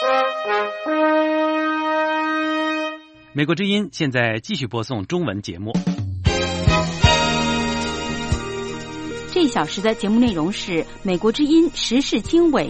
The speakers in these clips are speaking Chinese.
美国之音现在继续播送中文节目。 这一小时的节目内容是美国之音时事经纬。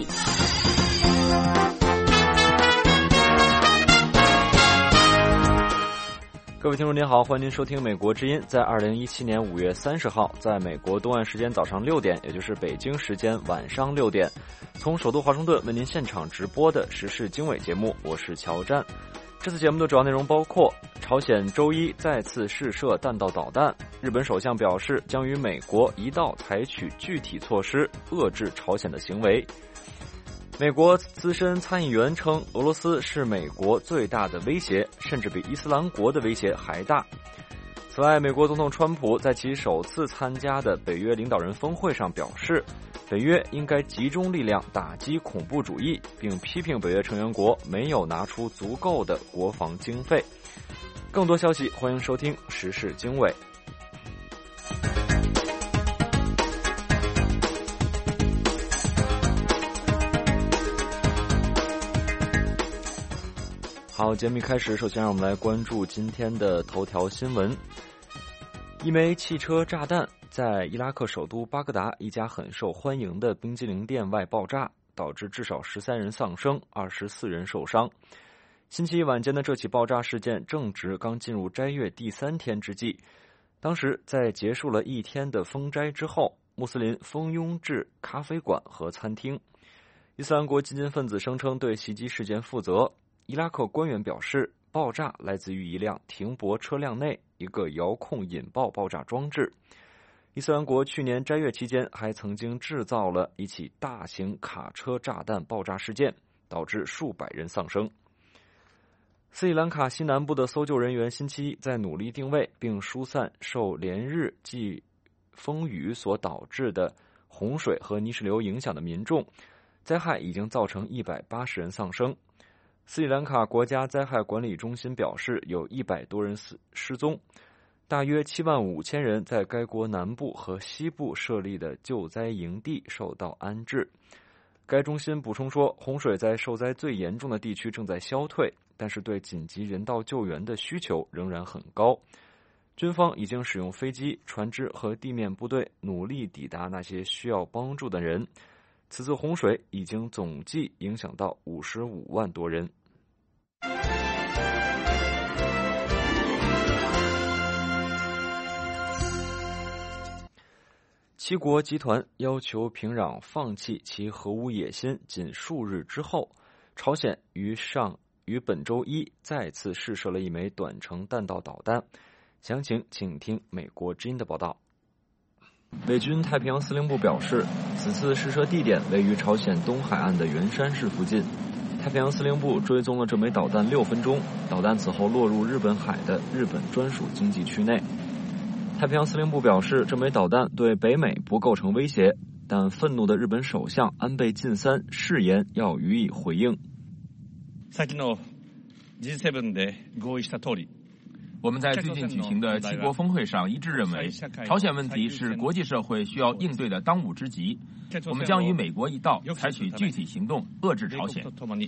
各位听众您好，欢迎您收听美国之音，在2017年5月30号，在美国东岸时间早上6点，也就是北京时间晚上6点，从首都华盛顿为您现场直播的时事经纬节目，我是乔战。这次节目的主要内容包括：朝鲜周一再次试射弹道导弹，日本首相表示将与美国一道采取具体措施遏制朝鲜的行为。美国资深参议员称，俄罗斯是美国最大的威胁，甚至比伊斯兰国的威胁还大。此外，美国总统川普在其首次参加的北约领导人峰会上表示，北约应该集中力量打击恐怖主义，并批评北约成员国没有拿出足够的国防经费。更多消息，欢迎收听时事经纬。好，节目一开始，首先让我们来关注今天的头条新闻。一枚汽车炸弹在伊拉克首都巴格达一家很受欢迎的冰激凌店外爆炸，导致至少13人丧生，24人受伤。星期一晚间的这起爆炸事件正值刚进入斋月第3天之际，当时在结束了一天的封斋之后，穆斯林蜂拥至咖啡馆和餐厅。伊斯兰国激进分子声称对袭击事件负责。伊拉克官员表示，爆炸来自于一辆停泊车辆内一个遥控引爆爆炸装置。伊斯兰国去年斋月期间还曾经制造了一起大型卡车炸弹爆炸事件，导致数百人丧生。斯里兰卡西南部的搜救人员星期一在努力定位并疏散受连日季风雨所导致的洪水和泥石流影响的民众，灾害已经造成180人丧生。斯里兰卡国家灾害管理中心表示，有100多人失踪，大约75000人在该国南部和西部设立的救灾营地受到安置。该中心补充说，洪水在受灾最严重的地区正在消退，但是对紧急人道救援的需求仍然很高。军方已经使用飞机、船只和地面部队努力抵达那些需要帮助的人。此次洪水已经总计影响到55万多人。七国集团要求平壤放弃其核武野心仅数日之后，朝鲜于本周一再次试射了一枚短程弹道导弹。详情请听美国之音的报道。美军太平洋司令部表示，此次试射地点位于朝鲜东海岸的元山市附近。太平洋司令部追踪了这枚导弹6分钟，导弹此后落入日本海的日本专属经济区内。太平洋司令部表示，这枚导弾对北美不構成威胁，但愤怒的日本首相安倍晋三誓言要予以回应。 先の G7 で合意した通り， 我们在最近举行的七国峰会上一致认为，朝鲜问题是国际社会需要应对的当务之急。我们将与美国一道采取具体行动遏制朝鲜。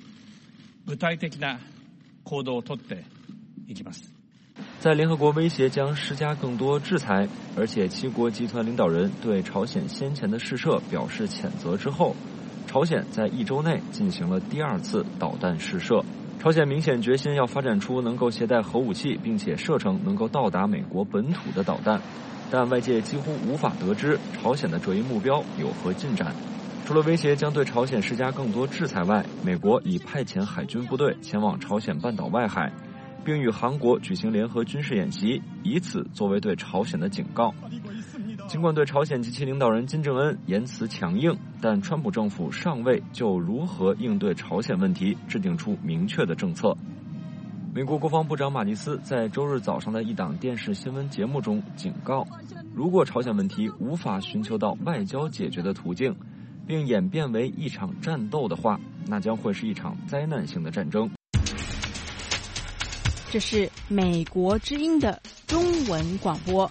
在联合国威胁将施加更多制裁，而且七国集团领导人对朝鲜先前的试射表示谴责之后，朝鲜在1周内进行了第2次导弹试射。朝鲜明显决心要发展出能够携带核武器并且射程能够到达美国本土的导弹，但外界几乎无法得知朝鲜的这一目标有何进展。除了威胁将对朝鲜施加更多制裁外，美国已派遣海军部队前往朝鲜半岛外海，并与韩国举行联合军事演习，以此作为对朝鲜的警告。尽管对朝鲜及其领导人金正恩言辞强硬，但川普政府尚未就如何应对朝鲜问题制定出明确的政策。美国国防部长马蒂斯在周日早上的一档电视新闻节目中警告，如果朝鲜问题无法寻求到外交解决的途径，并演变为一场战斗的话，那将会是一场灾难性的战争。 这是美国之音的中文广播。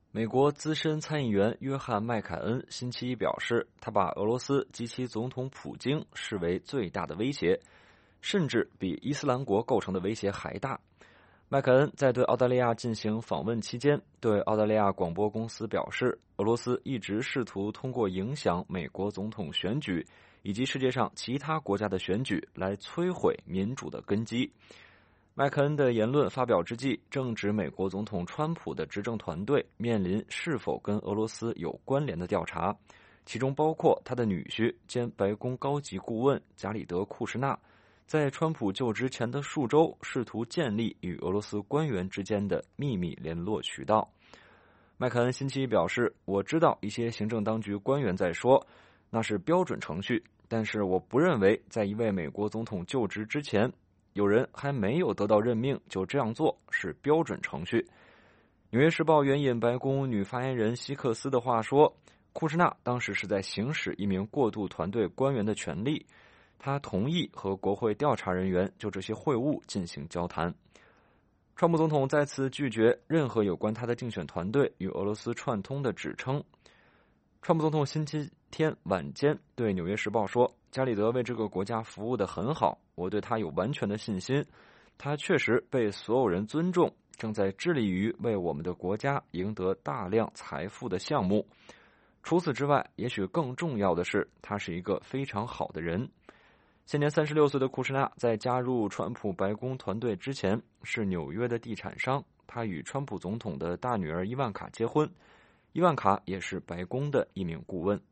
美国资深参议员约翰·麦凯恩星期一表示，他把俄罗斯及其总统普京视为最大的威胁，甚至比伊斯兰国构成的威胁还大。麦凯恩在对澳大利亚进行访问期间，对澳大利亚广播公司表示，俄罗斯一直试图通过影响美国总统选举以及世界上其他国家的选举来摧毁民主的根基。麦克恩的言论发表之际，正值美国总统川普的执政团队面临是否跟俄罗斯有关联的调查，其中包括他的女婿兼白宫高级顾问加里德·库什纳在川普就职前的数周试图建立与俄罗斯官员之间的秘密联络渠道。麦克恩星期一表示，我知道一些行政当局官员在说那是标准程序，但是我不认为在一位美国总统就职之前，有人还没有得到任命就这样做是标准程序。纽约时报援引白宫女发言人希克斯的话说，库什纳当时是在行使一名过渡团队官员的权利，他同意和国会调查人员就这些会晤进行交谈。川普总统再次拒绝任何有关他的竞选团队与俄罗斯串通的指称。川普总统星期天晚间对纽约时报说，加里德为这个国家服务得很好，我对他有完全的信心，他确实被所有人尊重，正在致力于为我们的国家赢得大量财富的项目。除此之外，也许更重要的是，他是一个非常好的人。现年36岁的库什纳在加入川普白宫团队之前是纽约的地产商，他与川普总统的大女儿伊万卡结婚，伊万卡也是白宫的一名顾问。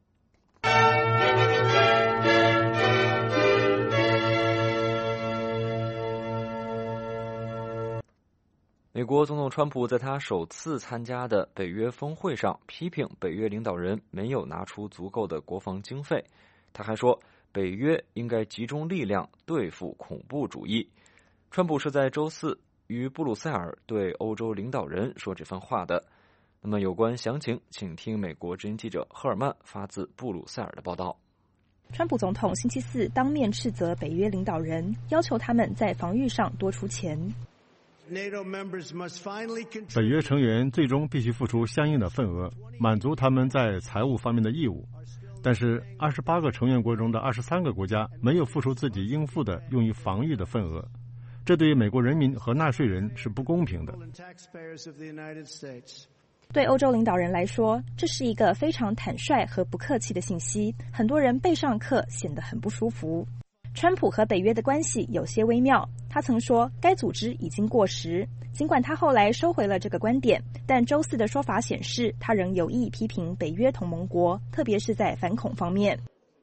美国总统川普在他首次参加的北约峰会上批评北约领导人没有拿出足够的国防经费，他还说北约应该集中力量对付恐怖主义。川普是在周四于布鲁塞尔对欧洲领导人说这番话的。那么有关详情，请听美国之音记者赫尔曼发自布鲁塞尔的报道。 川普总统星期四当面斥责北约领导人，要求他们在防御上多出钱。 北约成员最终必须付出相应的份额，满足他们在财务方面的义务。但是28个成员国中的23个国家没有付出自己应付的用于防御的份额，这对美国人民和纳税人是不公平的。 对欧洲领导人来说，这是一个非常坦率和不客气的信息，很多人被上课显得很不舒服。川普和北约的关系有些微妙，他曾说该组织已经过时，尽管他后来收回了这个观点，但周四的说法显示他仍有意批评北约同盟国，特别是在反恐方面。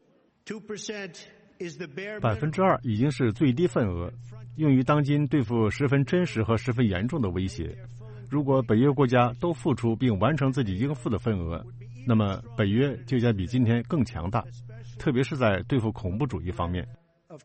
2% 已经是最低份额，用于当今对付十分真实和十分严重的威胁。如果北约国家都付出并完成自己应付的份额，那么北约就将比今天更强大，特别是在对付恐怖主义方面。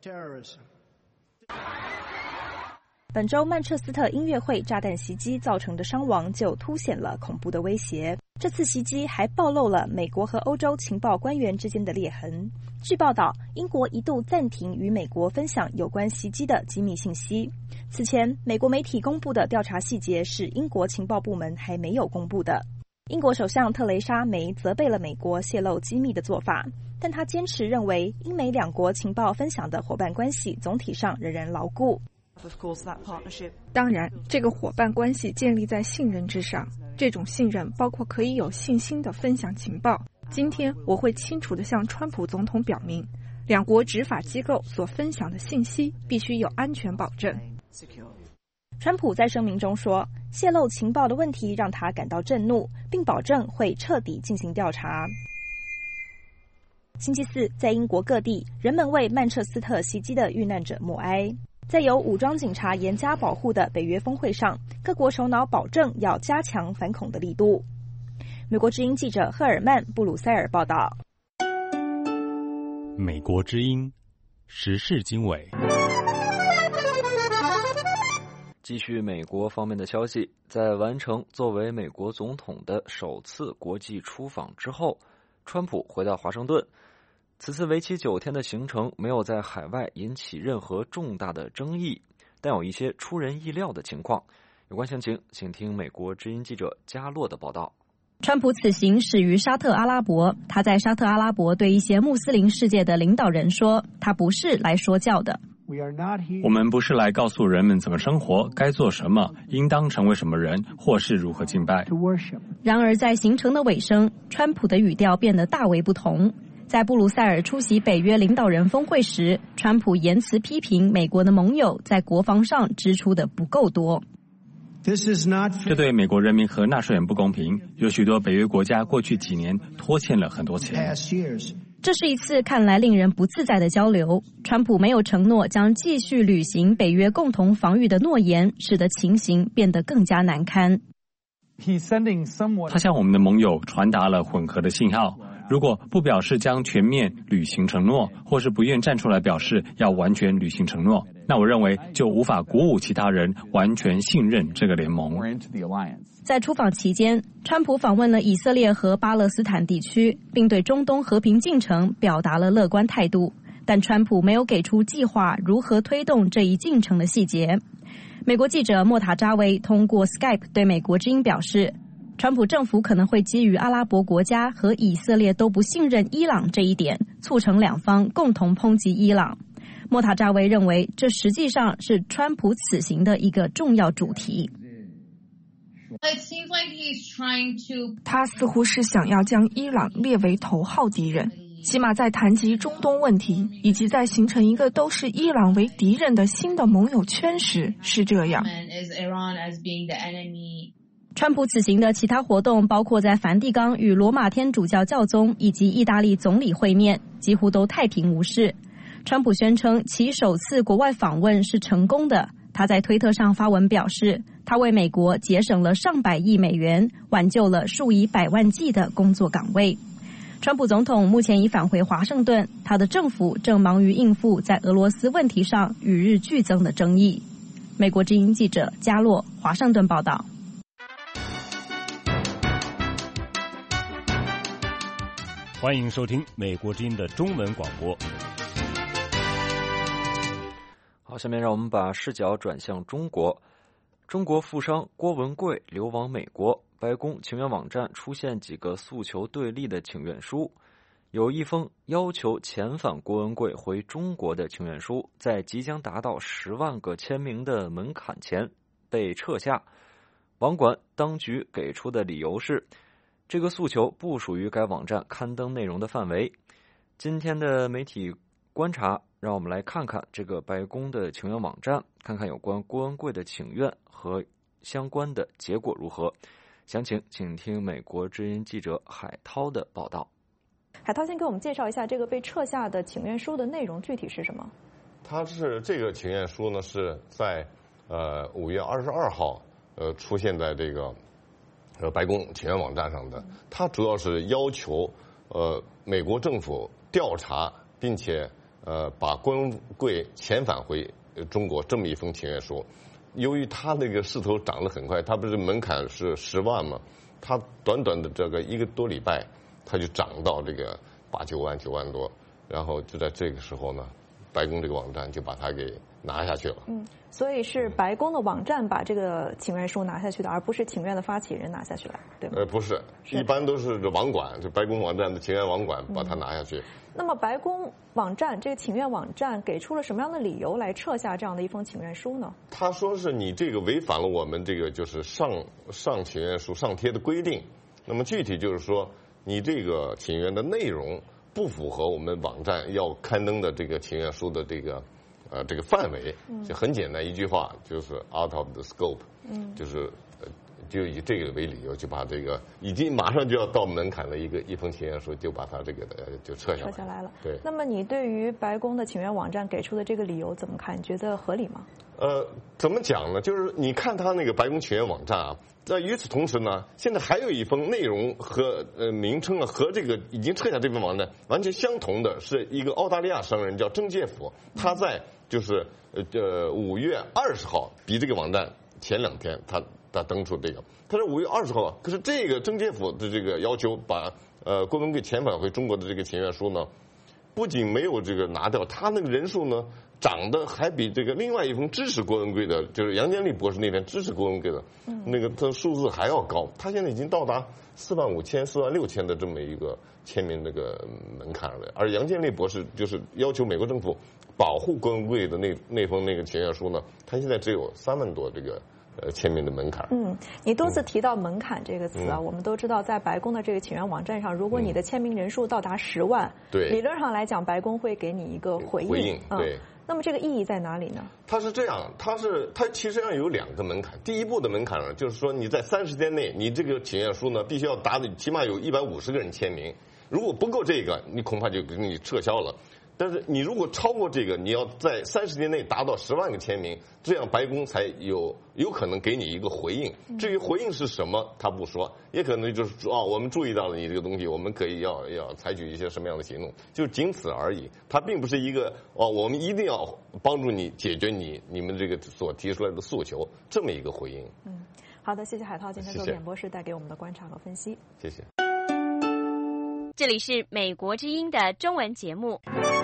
本周曼彻斯特音乐会炸弹袭击造成的伤亡就凸显了恐怖的威胁。这次袭击还暴露了美国和欧洲情报官员之间的裂痕。据报道，英国一度暂停与美国分享有关袭击的机密信息。此前，美国媒体公布的调查细节是英国情报部门还没有公布的。英国首相特蕾莎梅责备了美国泄露机密的做法，但她坚持认为英美两国情报分享的伙伴关系总体上仍然牢固。 当然，这个伙伴关系建立在信任之上，这种信任包括可以有信心的分享情报。今天我会清楚地向川普总统表明，两国执法机构所分享的信息必须有安全保证。 川普在声明中说，泄露情报的问题让他感到震怒，并保证会彻底进行调查。星期四，在英国各地，人们为曼彻斯特袭击的遇难者默哀。在由武装警察严加保护的北约峰会上，各国首脑保证要加强反恐的力度。美国之音记者赫尔曼布鲁塞尔报道。 美国之音时事经纬。 继续美国方面的消息，在完成作为美国总统的首次国际出访之后，川普回到华盛顿。此次为期9天的行程没有在海外引起任何重大的争议，但有一些出人意料的情况。 有关详情，请听美国之音记者加洛的报道。 川普此行始于沙特阿拉伯，他在沙特阿拉伯对一些穆斯林世界的领导人说，他不是来说教的。 我们不是来告诉人们怎么生活，该做什么，应当成为什么人，或是如何敬拜。 然而在行程的尾声，川普的语调变得大为不同。在布鲁塞尔出席北约领导人峰会时，川普言辞批评美国的盟友在国防上支出的不够多。 这对美国人民和纳税人不公平，有许多北约国家过去几年拖欠了很多钱。 这是一次看来令人不自在的交流。川普没有承诺将继续履行北约共同防御的诺言，使得情形变得更加难堪。 他向我们的盟友传达了混合的信号，如果不表示将全面履行承诺，或是不愿站出来表示要完全履行承诺，那我认为就无法鼓舞其他人完全信任这个联盟。 在出访期间，川普访问了以色列和巴勒斯坦地区，并对中东和平进程表达了乐观态度，但川普没有给出计划如何推动这一进程的细节。美国记者莫塔扎维通过 Skype 对美国之音表示，川普政府可能会基于阿拉伯国家和以色列都不信任伊朗这一点，促成两方共同抨击伊朗。莫塔扎维认为，这实际上是川普此行的一个重要主题。 他似乎是想要将伊朗列为头号敌人，起码在谈及中东问题以及在形成一个都视伊朗为敌人的新的盟友圈时是这样。 川普此行的其他活动包括在梵蒂冈与罗马天主教教宗以及意大利总理会面，几乎都太平无事。川普宣称其首次国外访问是成功的。他在推特上发文表示，他为美国节省了上百亿美元，挽救了数以百万计的工作岗位。川普总统目前已返回华盛顿，他的政府正忙于应付在俄罗斯问题上与日俱增的争议。美国之音记者加洛，华盛顿报道。 欢迎收听美国之音的中文广播。 好，下面让我们把视角转向中国。中国富商郭文贵流亡美国，白宫请愿网站出现几个诉求对立的请愿书。有一封要求遣返郭文贵回中国的请愿书，在即将达到10万个签名的门槛前被撤下。网管当局给出的理由是，这个诉求不属于该网站刊登内容的范围。今天的媒体观察，让我们来看看这个白宫的请愿网站，看看有关郭文贵的请愿和相关的结果如何。详情请听美国之音记者海涛的报道。 海涛先给我们介绍一下这个被撤下的请愿书的内容具体是什么？ 它是这个请愿书呢，是在5月22号出现在这个白宫请愿网站上的。它主要是要求美国政府调查并且把郭文贵遣返回中国这么一封请愿书。由于他那个势头涨得很快，他不是门槛是10万吗？他短短的这个1个多礼拜，他就涨到这个8、9万、9万多，然后就在这个时候呢，白宫这个网站就把它给拿下去了。 所以是白宫的网站把这个请愿书拿下去的，而不是请愿的发起人拿下去了，对吗？ 不是，一般都是这网管，就白宫网站的请愿网管把它拿下去。 那么白宫网站这个请愿网站给出了什么样的理由来撤下这样的一封请愿书呢？他说是你这个违反了我们这个就是上请愿书上贴的规定。那么具体就是说，你这个请愿的内容不符合我们网站要刊登的这个请愿书的这个范围。就很简单一句话，就是 out of the scope。就是就以这个为理由，就把这个已经马上就要到门槛的一封请愿书，就把它这个就撤下来了。对。那么你对于白宫的请愿网站给出的这个理由怎么看？你觉得合理吗？怎么讲呢？就是你看他那个白宫请愿网站啊，在与此同时呢，现在还有一封内容和名称啊和这个已经撤下这份网站完全相同的，是一个澳大利亚商人叫郑介甫，他在就是5月20号，比这个网站前2天他登出这个，他是5月20号，可是这个郑介甫的这个要求把郭文贵遣返回中国的这个请愿书呢，不仅没有这个拿掉，他那个人数呢涨得还比这个另外一封支持郭文贵的，就是杨建立博士那边支持郭文贵的那个的数字还要高，他现在已经到达45000、46000的这么一个签名这个门槛了。而杨建立博士就是要求美国政府保护郭文贵的那封那个请愿书呢，他现在只有3万多这个签名的门槛。 你多次提到门槛这个词啊，我们都知道，在白宫的这个请愿网站上，如果你的签名人数到达10万， 对， 理论上来讲，白宫会给你一个回应。 对。 那么这个意义在哪里呢？ 它是这样，它其实上有2个门槛。第一步的门槛呢，就是说你在30天内，你这个请愿书呢必须要达到起码有150个人签名，如果不够这个，你恐怕就给你撤销了。但是你如果超过这个，你要在30天内达到10万个签名，这样白宫才有可能给你一个回应。至于回应是什么，他不说，也可能就是说我们注意到了你这个东西，我们可以要采取一些什么样的行动，就仅此而已。它并不是一个我们一定要帮助你解决你们这个所提出来的诉求这么一个回应。 好的，谢谢海涛今天做演播室带给我们的观察和分析。 谢谢。 这里是美国之音的中文节目。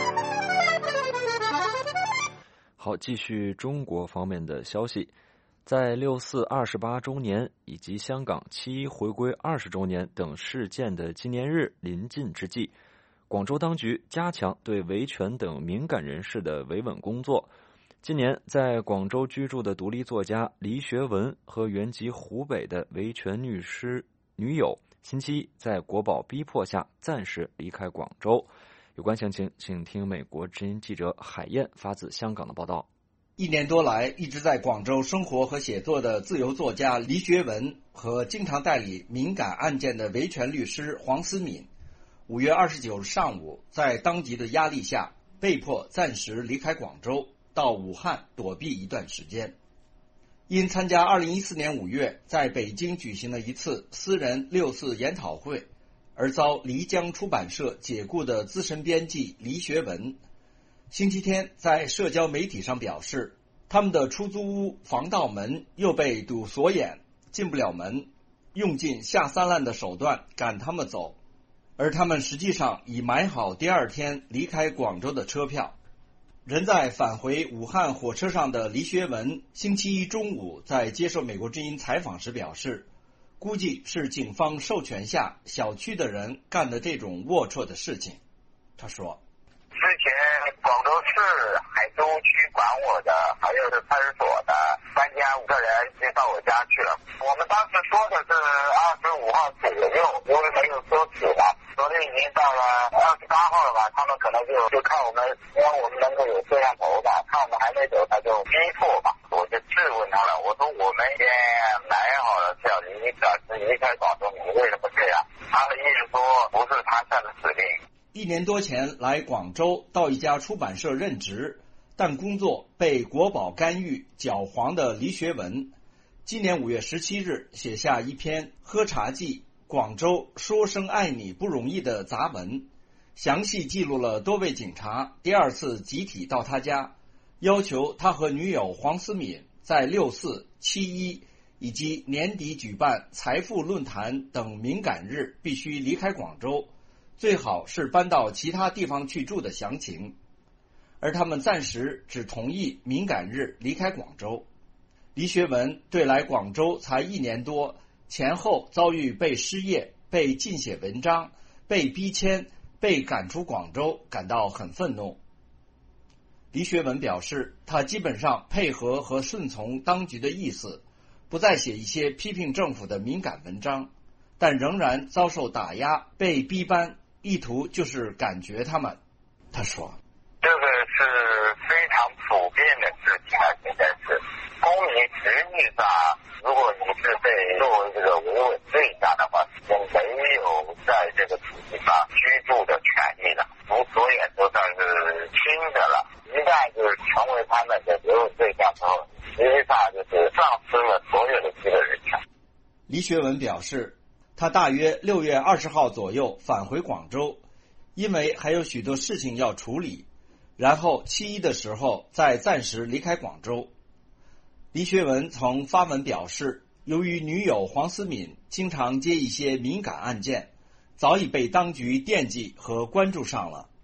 好，继续中国方面的消息。在6·4 28周年以及香港7·1回归20周年等事件的纪念日临近之际，广州当局加强对维权等敏感人士的维稳工作。今年在广州居住的独立作家黎学文和原籍湖北的维权律师女友星期一在国保逼迫下暂时离开广州。有关详情，请听美国之音记者海燕发自香港的报道。 1年多来一直在广州生活和写作的自由作家黎学文和经常代理敏感案件的维权律师黄思敏，5月29日上午在当局的压力下被迫暂时离开广州，到武汉躲避一段时间。因参加2014年5月在北京举行了一次私人6·4研讨会而遭漓江出版社解雇的资深编辑黎学文，星期天在社交媒体上表示，他们的出租屋防盗门又被堵锁眼，进不了门，用尽下三滥的手段赶他们走，而他们实际上已买好第2天离开广州的车票。人在返回武汉火车上的黎学文星期一中午在接受美国之音采访时表示，估计是警方授权下小区的人干的这种龌龊的事情。他说， 之前广州市海珠区管我的还有是派出所的3家5个人接到我家去了。我们当时说的是25号左右，因为没有说死嘛，昨天已经到了28号了吧，他们可能就看我们，因为我们能够有摄像头嘛，看我们还没走，他就逼迫吧。我就质问他了，我说我们已经买好了票，离开广州，你为什么这样？他的意思说不是他下的指令。 1年多前来广州到一家出版社任职，但工作被国保干预搅黄的黎学文，今年5月17日写下一篇喝茶记广州说声爱你不容易的杂文，详细记录了多位警察第2次集体到他家，要求他和女友黄思敏在6·4、7·1以及年底举办财富论坛等敏感日必须离开广州，最好是搬到其他地方去住的详情，而他们暂时只同意敏感日离开广州。黎学文对来广州才1年多，前后遭遇被失业、被禁写文章、被逼迁、被赶出广州感到很愤怒。黎学文表示，他基本上配合和顺从当局的意思，不再写一些批评政府的敏感文章，但仍然遭受打压、被逼班，意图就是感觉他们。他说， 这个是非常普遍的事情啊，现在是公民实际上，如果你是被作为这个维稳对象的话，就没有在这个土地上居住的权利了，无所也都算是轻的了。一旦就是成为他们的维稳对象之后，实际上就是丧失了所有的基本人权。 黎学文表示，他大约6月20号左右返回广州，因为还有许多事情要处理，然后7·1的时候再暂时离开广州。黎学文曾发文表示，由于女友黄思敏经常接一些敏感案件，早已被当局惦记和关注上了，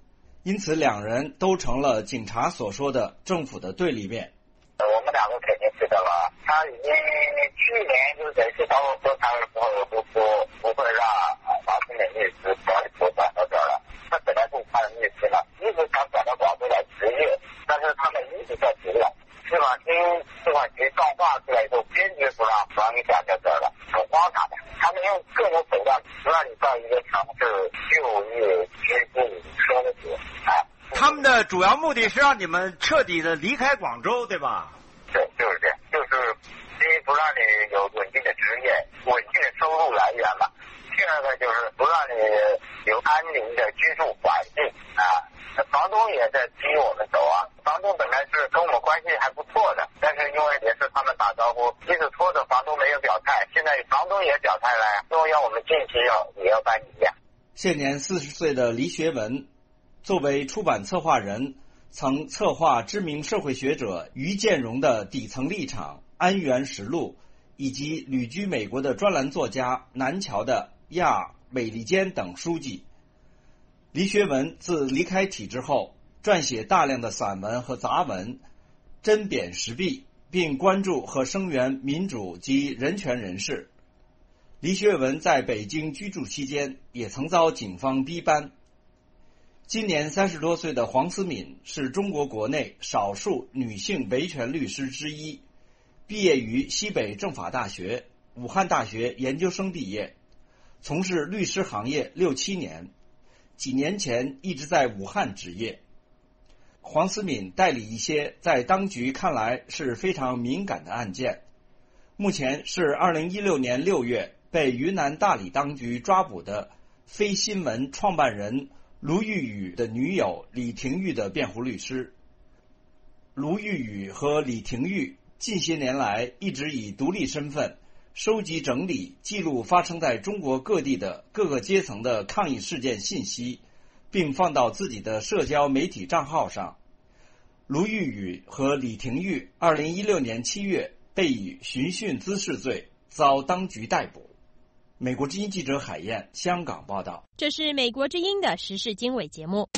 因此两人都成了警察所说的政府的对立面。 我们两个肯定知道了，他已经去年就是在去找我说他的时候，我都说不会让马新美律师把我转到这儿了。他本来就是他的律师了，一直想转到广州来执业，但是他们一直在阻拦。司法局放话出来以后，坚决不让你转到这儿了，很荒唐的。他们用各种手段不让你到一个城市就业、居住、生活。 他们的主要目的是让你们彻底的离开广州，对吧？ 对，就是这样，就是第一不让你有稳定的职业、稳定的收入来源嘛。第二个就是不让你有安宁的居住环境啊。房东也在逼我们走啊。房东本来是跟我们关系还不错的，但是因为也是他们打招呼，即使拖着房东没有表态，现在房东也表态了，说要我们近期也要搬离呀。 现年40岁的黎学文，作为出版策划人，曾策划知名社会学者于建荣的《底层立场》《安源实录》，以及旅居美国的专栏作家南桥的《亚美利坚》等书籍。黎学文自离开体制后，撰写大量的散文和杂文，针砭时弊，并关注和声援民主及人权人士。黎学文在北京居住期间，也曾遭警方逼班。今年30多岁的黄思敏是中国国内少数女性维权律师之一，毕业于西北政法大学、武汉大学研究生毕业，从事律师行业6、7年，几年前一直在武汉执业。黄思敏代理一些在当局看来是非常敏感的案件，目前是2016年6月被云南大理当局抓捕的非新闻创办人卢玉宇的女友李廷玉的辩护律师。卢玉宇和李廷玉近些年来一直以独立身份收集整理记录发生在中国各地的各个阶层的抗议事件信息，并放到自己的社交媒体账号上。卢玉宇和李廷玉2016年7月被以寻衅滋事罪遭当局逮捕。美国之音记者海燕香港报道。 这是美国之音的时事经纬节目。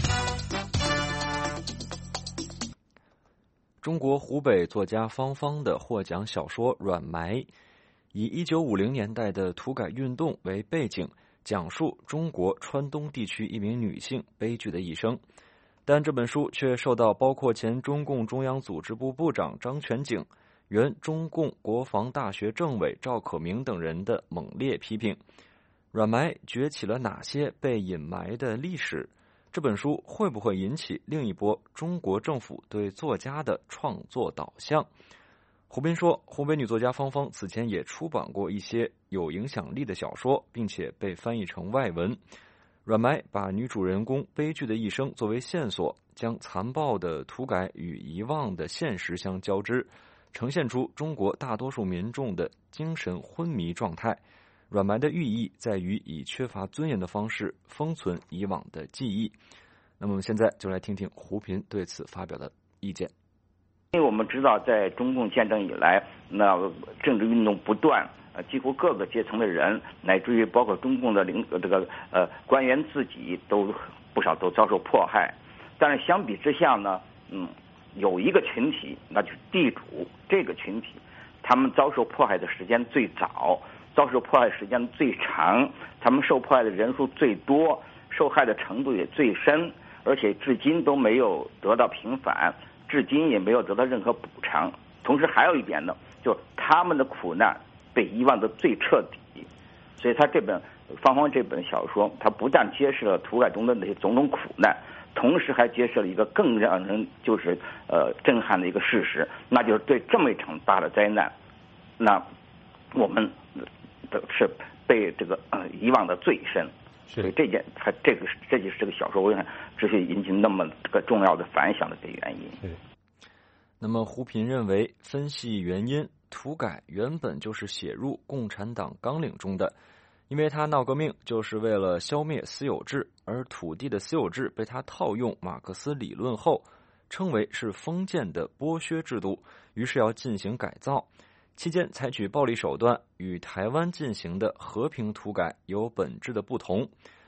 中国湖北作家方方的获奖小说《软埋》，以1950年代的土改运动为背景，讲述中国川东地区一名女性悲剧的一生。但这本书却受到包括前中共中央组织部部长张全景、原中共国防大学政委赵可明等人的猛烈批评。软埋崛起了哪些被隐埋的历史？这本书会不会引起另一波中国政府对作家的创作导向？胡斌说，湖北女作家方方此前也出版过一些有影响力的小说，并且被翻译成外文。软埋把女主人公悲剧的一生作为线索，将残暴的土改与遗忘的现实相交织，呈现出中国大多数民众的精神昏迷状态。软埋的寓意在于以缺乏尊严的方式封存以往的记忆。那么我们现在就来听听胡平对此发表的意见。 因为我们知道，在中共建政以来，那政治运动不断，几乎各个阶层的人，乃至于包括中共的官员自己都不少都遭受迫害。但是相比之下呢，有一个群体，那就是地主这个群体，他们遭受迫害的时间最早，遭受迫害时间最长，他们受迫害的人数最多，受害的程度也最深，而且至今都没有得到平反，至今也没有得到任何补偿。同时还有一点呢，就是他们的苦难被遗忘的最彻底。所以他方方这本小说，他不但揭示了土改中的那些种种苦难，同时还揭示了一个更让人震撼的一个事实，那就是对这么一场大的灾难，那我们是被遗忘的最深。所以这就是这个小说为什么之所以引起那么重要的反响的这个原因。 那么胡平认为，分析原因，土改原本就是写入共产党纲领中的，因为他闹革命就是为了消灭私有制，而土地的私有制被他套用马克思理论后，称为是封建的剥削制度，于是要进行改造。期间采取暴力手段，与台湾进行的和平土改有本质的不同。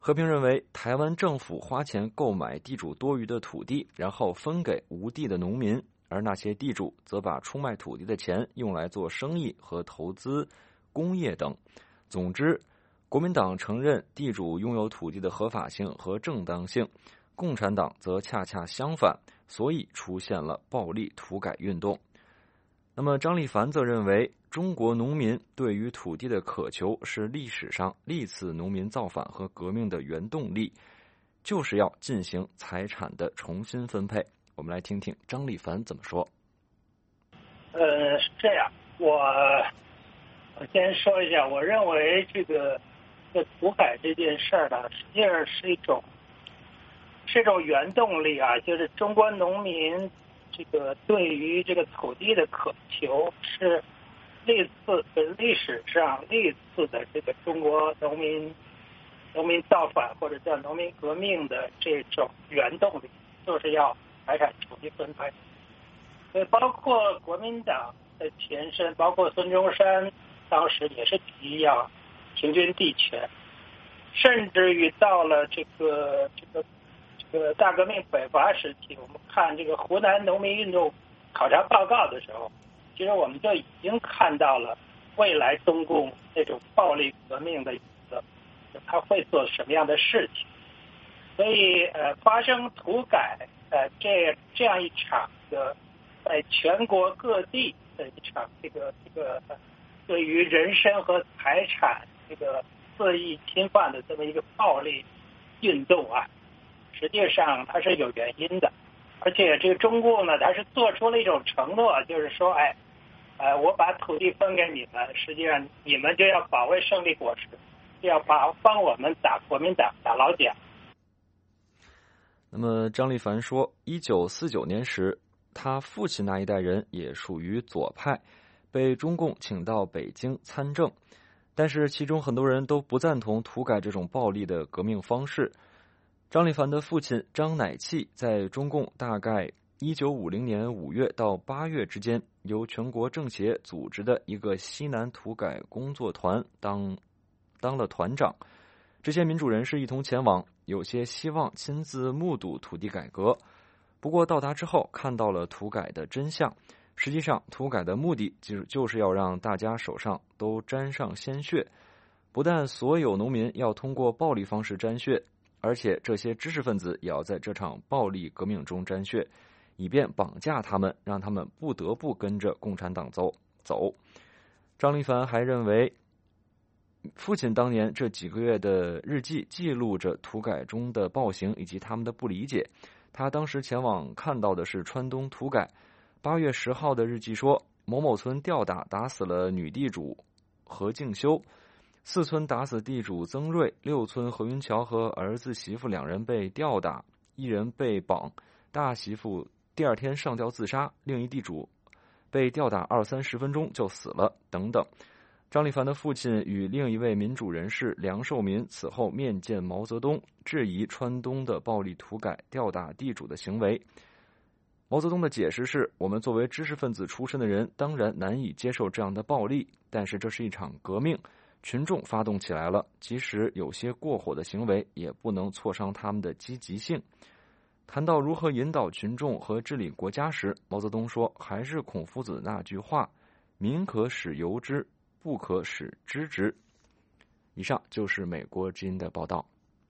和平认为，台湾政府花钱购买地主多余的土地，然后分给无地的农民，而那些地主则把出卖土地的钱用来做生意和投资工业等。总之，国民党承认地主拥有土地的合法性和正当性，共产党则恰恰相反，所以出现了暴力土改运动。那么张立凡则认为，中国农民对于土地的渴求是历史上历次农民造反和革命的原动力，就是要进行财产的重新分配。我们来听听张立凡怎么说。 是这样，我先说一下，我认为这个土改这件事儿呢，实际上是一种原动力啊，就是中国农民这个对于这个土地的渴求是历史上历次的这个中国农民造反或者叫农民革命的这种原动力，就是要财产重新分配。所以包括国民党的前身，包括孙中山当时也是提议要平均地权，甚至于到了这个大革命北伐时期，我们看这个湖南农民运动考察报告的时候，其实我们就已经看到了未来中共那种暴力革命的影子，他会做什么样的事情。所以发生土改这样一场在全国各地的一场这个对于人身和财产这个肆意侵犯的这么一个暴力运动啊，实际上它是有原因的。而且这个中共呢，它是做出了一种承诺，就是说我把土地分给你们，实际上你们就要保卫胜利果实，就要帮我们打国民党打老蒋。 那么张立凡说，1949年时，他父亲那一代人也属于左派，被中共请到北京参政，但是其中很多人都不赞同土改这种暴力的革命方式。张立凡的父亲张乃器在中共大概1950年5月到8月之间，由全国政协组织的一个西南土改工作团当了团长。这些民主人士一同前往，有些希望亲自目睹土地改革。不过到达之后看到了土改的真相，实际上土改的目的就是要让大家手上都沾上鲜血，不但所有农民要通过暴力方式沾血，而且这些知识分子也要在这场暴力革命中沾血，以便绑架他们，让他们不得不跟着共产党走。张立凡还认为，父亲当年这几个月的日记记录着土改中的暴行以及他们的不理解。他当时前往看到的是川东土改。8月10号的日记说，某某村吊打死了女地主何敬修，4村打死地主曾瑞，6村何云桥和儿子媳妇2人被吊打，1人被绑，大媳妇第2天上吊自杀，另一地主被吊打20-30分钟就死了，等等。张立凡的父亲与另一位民主人士梁寿民此后面见毛泽东，质疑川东的暴力土改吊打地主的行为。毛泽东的解释是，我们作为知识分子出身的人当然难以接受这样的暴力，但是这是一场革命，群众发动起来了，即使有些过火的行为也不能挫伤他们的积极性。谈到如何引导群众和治理国家时，毛泽东说，还是孔夫子那句话，民可使由之，不可使知之。以上就是美国之音的报道。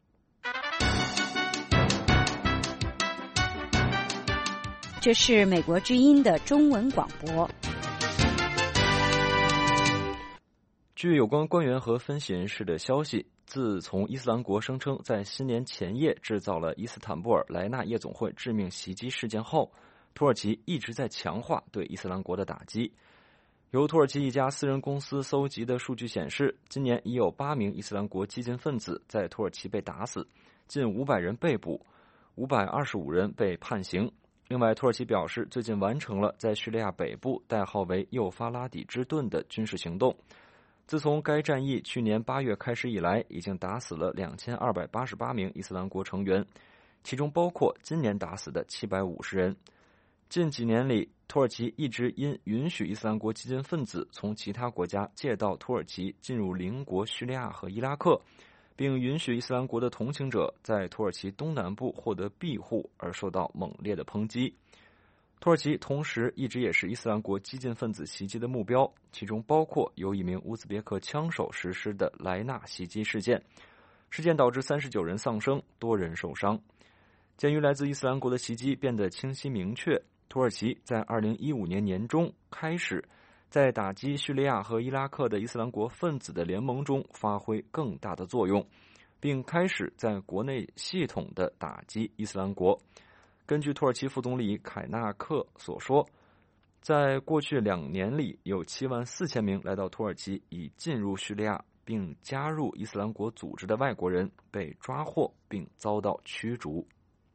这是美国之音的中文广播。 据有关官员和分析人士的消息，自从伊斯兰国声称在新年前夜制造了伊斯坦布尔莱纳夜总会致命袭击事件后，土耳其一直在强化对伊斯兰国的打击。由土耳其一家私人公司搜集的数据显示，今年已有8名伊斯兰国激进分子在土耳其被打死，近500人被捕，525人被判刑。另外，土耳其表示最近完成了在叙利亚北部代号为幼发拉底之盾的军事行动。自从该战役去年8月开始以来，已经打死了2288名伊斯兰国成员，其中包括今年打死的750人。近几年里，土耳其一直因允许伊斯兰国激进分子从其他国家借道土耳其进入邻国叙利亚和伊拉克， 并允许伊斯兰国的同情者在土耳其东南部获得庇护而受到猛烈的抨击。土耳其同时一直也是伊斯兰国激进分子袭击的目标，其中包括由一名乌兹别克枪手实施的莱纳袭击事件。事件导致39人丧生，多人受伤。鉴于来自伊斯兰国的袭击变得清晰明确，土耳其在2015年年中开始在打击叙利亚和伊拉克的伊斯兰国分子的联盟中发挥更大的作用，并开始在国内系统的打击伊斯兰国。根据土耳其副总理凯纳克所说，在过去2年里，有74000名来到土耳其以进入叙利亚并加入伊斯兰国组织的外国人被抓获并遭到驱逐。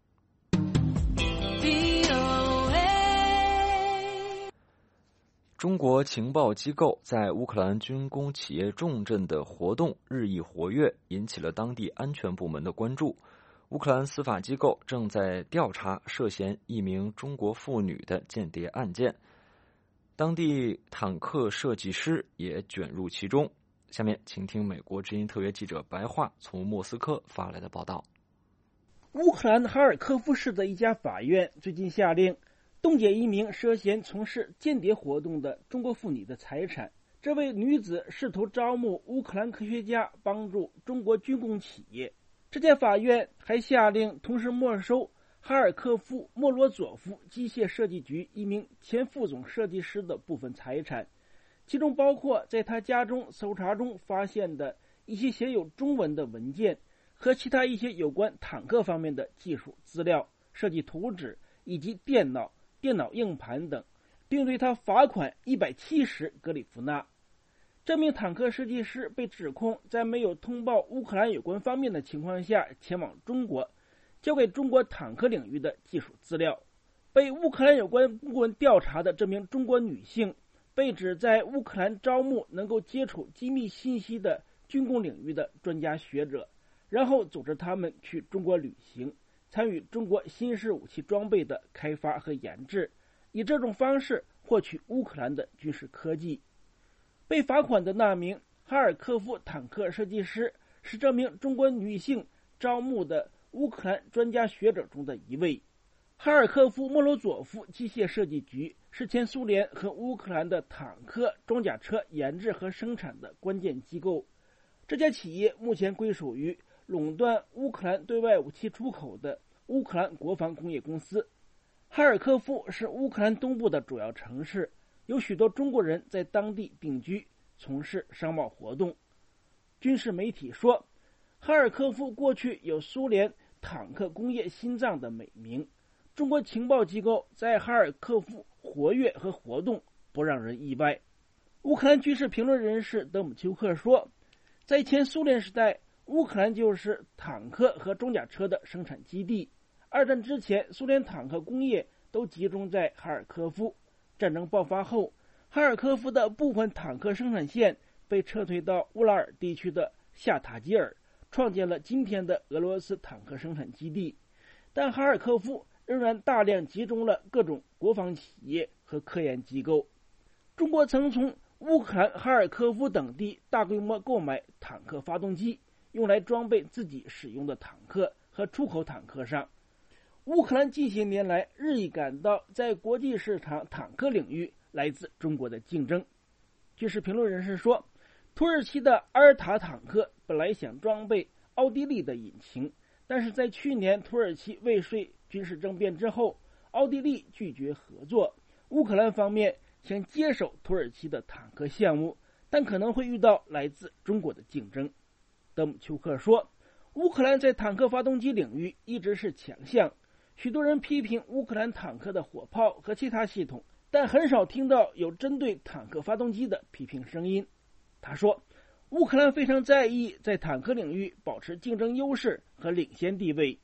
中国情报机构在乌克兰军工企业重镇的活动日益活跃，引起了当地安全部门的关注。乌克兰司法机构正在调查涉嫌一名中国妇女的间谍案件，当地坦克设计师也卷入其中。下面请听美国之音特约记者白桦从莫斯科发来的报道。 乌克兰哈尔科夫市的一家法院最近下令冻结一名涉嫌从事间谍活动的中国妇女的财产。这位女子试图招募乌克兰科学家帮助中国军工企业。这家法院还下令同时没收哈尔科夫莫罗佐夫机械设计局一名前副总设计师的部分财产，其中包括在他家中搜查中发现的一些写有中文的文件和其他一些有关坦克方面的技术资料、设计图纸以及电脑硬盘等，并对他罚款170格里夫纳。这名坦克设计师被指控在没有通报乌克兰有关方面的情况下前往中国，交给中国坦克领域的技术资料。被乌克兰有关部门调查的这名中国女性被指在乌克兰招募能够接触机密信息的军工领域的专家学者，然后组织他们去中国旅行，参与中国新式武器装备的开发和研制，以这种方式获取乌克兰的军事科技。被罚款的那名哈尔科夫坦克设计师是这名中国女性招募的乌克兰专家学者中的一位。哈尔科夫莫罗佐夫机械设计局是前苏联和乌克兰的坦克装甲车研制和生产的关键机构。这家企业目前归属于垄断乌克兰对外武器出口的乌克兰国防工业公司。哈尔科夫是乌克兰东部的主要城市，有许多中国人在当地定居，从事商贸活动。军事媒体说，哈尔科夫过去有苏联坦克工业心脏的美名。中国情报机构在哈尔科夫活跃和活动不让人意外。乌克兰军事评论人士德姆丘克说，在前苏联时代，乌克兰就是坦克和装甲车的生产基地。2战之前，苏联坦克工业都集中在哈尔科夫。战争爆发后，哈尔科夫的部分坦克生产线被撤退到乌拉尔地区的夏塔吉尔，创建了今天的俄罗斯坦克生产基地。但哈尔科夫仍然大量集中了各种国防企业和科研机构。中国曾从乌克兰哈尔科夫等地大规模购买坦克发动机，用来装备自己使用的坦克和出口坦克上。乌克兰近些年来日益感到在国际市场坦克领域来自中国的竞争。军事评论人士说，土耳其的阿尔塔坦克本来想装备奥地利的引擎，但是在去年土耳其未遂军事政变之后，奥地利拒绝合作。乌克兰方面想接手土耳其的坦克项目，但可能会遇到来自中国的竞争。德姆丘克说，乌克兰在坦克发动机领域一直是强项，许多人批评乌克兰坦克的火炮和其他系统，但很少听到有针对坦克发动机的批评声音。他说，乌克兰非常在意在坦克领域保持竞争优势和领先地位。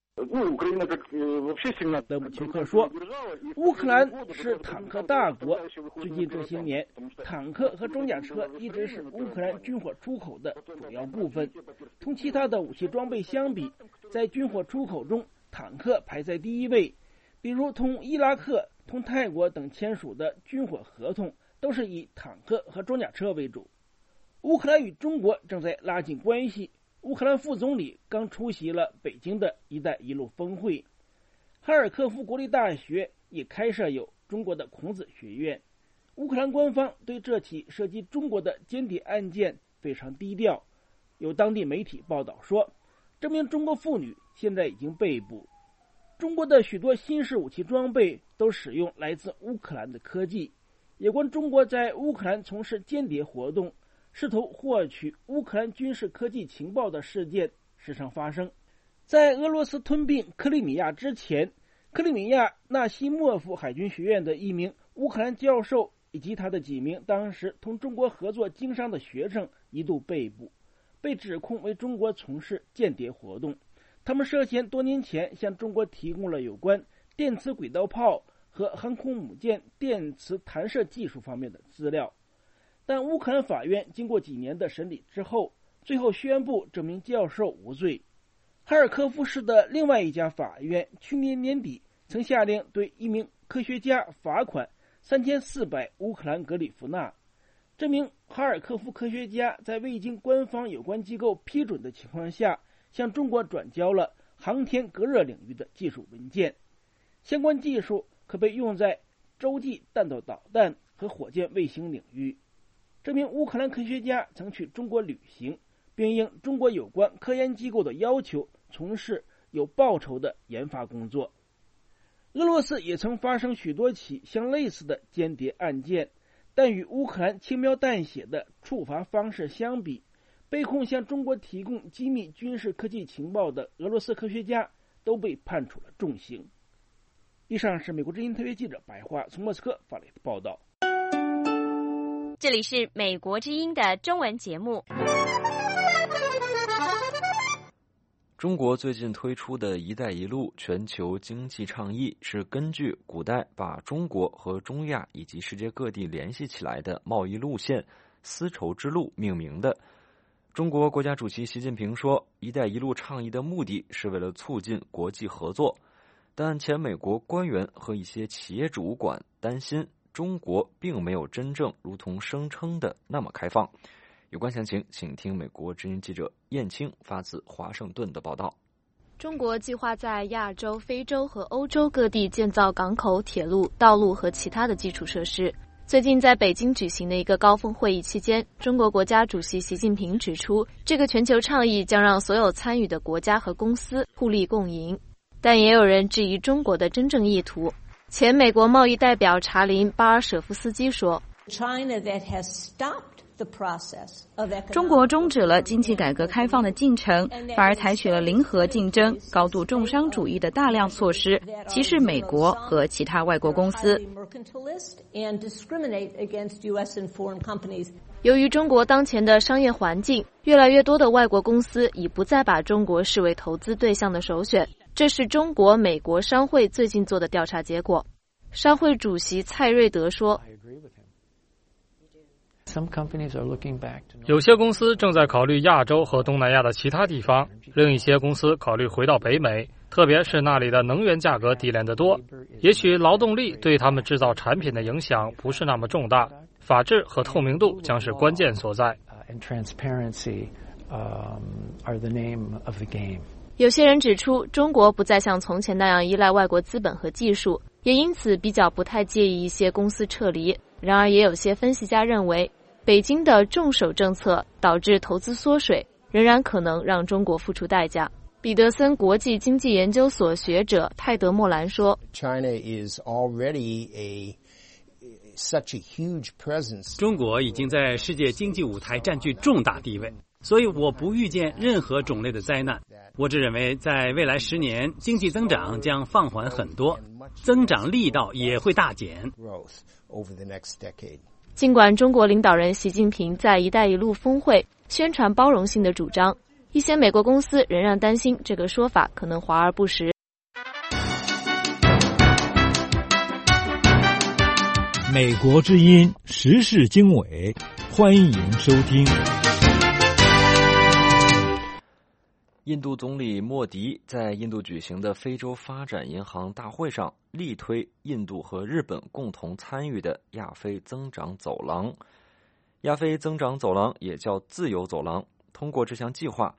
德姆丘克说，乌克兰是坦克大国，最近这些年，坦克和装甲车一直是乌克兰军火出口的主要部分。同其他的武器装备相比，在军火出口中，坦克排在第一位。比如同伊拉克、同泰国等签署的军火合同，都是以坦克和装甲车为主。乌克兰与中国正在拉近关系， 乌克兰副总理刚出席了北京的一带一路峰会。哈尔科夫国立大学也开设有中国的孔子学院。乌克兰官方对这起涉及中国的间谍案件非常低调，有当地媒体报道说，这名中国妇女现在已经被捕。中国的许多新式武器装备都使用来自乌克兰的科技。有关中国在乌克兰从事间谍活动，试图获取乌克兰军事科技情报的事件时常发生。在俄罗斯吞并克里米亚之前，克里米亚纳西莫夫海军学院的一名乌克兰教授以及他的几名当时同中国合作经商的学生一度被捕，被指控为中国从事间谍活动。他们涉嫌多年前向中国提供了有关电磁轨道炮和航空母舰电磁弹射技术方面的资料。但乌克兰法院经过几年的审理之后，最后宣布这名教授无罪。哈尔科夫市的另外一家法院去年年底曾下令对一名科学家罚款3400乌克兰格里夫纳。这名哈尔科夫科学家在未经官方有关机构批准的情况下，向中国转交了航天隔热领域的技术文件，相关技术可被用在洲际弹道导弹和火箭卫星领域。这名乌克兰科学家曾去中国旅行，并应中国有关科研机构的要求从事有报酬的研发工作。俄罗斯也曾发生许多起相类似的间谍案件，但与乌克兰轻描淡写的处罚方式相比，被控向中国提供机密军事科技情报的俄罗斯科学家都被判处了重刑。以上是美国之音特约记者白桦从莫斯科发来的报道。 这里是美国之音的中文节目。 中国最近推出的一带一路全球经济倡议是根据古代把中国和中亚以及世界各地联系起来的贸易路线丝绸之路命名的。中国国家主席习近平说，一带一路倡议的目的是为了促进国际合作，但前美国官员和一些企业主管担心中国并没有真正如同声称的那么开放。有关详情，请听美国之音记者燕青发自华盛顿的报道。 中国计划在亚洲、非洲和欧洲各地建造港口、铁路、道路和其他的基础设施。最近在北京举行的一个高峰会议期间，中国国家主席习近平指出，这个全球倡议将让所有参与的国家和公司互利共赢。但也有人质疑中国的真正意图。前美国贸易代表查林·巴尔舍夫斯基说， 中国终止了经济改革开放的进程，反而采取了零和竞争、高度重商主义的大量措施，歧视美国和其他外国公司。 由于中国当前的商业环境，越来越多的外国公司已不再把中国视为投资对象的首选。这是中国美国商会最近做的调查结果。商会主席蔡瑞德说， 有些公司正在考虑亚洲和东南亚的其他地方，另一些公司考虑回到北美，特别是那里的能源价格低廉得多。也许劳动力对他们制造产品的影响不是那么重大，法治和透明度将是关键所在。 有些人指出，中国不再像从前那样依赖外国资本和技术，也因此比较不太介意一些公司撤离。然而，也有些分析家认为，北京的重手政策导致投资缩水，仍然可能让中国付出代价。彼得森国际经济研究所学者泰德·莫兰说， 中国已经在世界经济舞台占据重大地位，所以我不预见任何种类的灾难。我只认为在未来10年，经济增长将放缓很多，增长力道也会大减。 尽管中国领导人习近平在一带一路峰会宣传包容性的主张，一些美国公司仍然担心这个说法可能华而不实。 美国之音时事经纬，欢迎收听。 印度总理莫迪在印度举行的非洲发展银行大会上力推印度和日本共同参与的亚非增长走廊。亚非增长走廊也叫自由走廊。通过这项计划，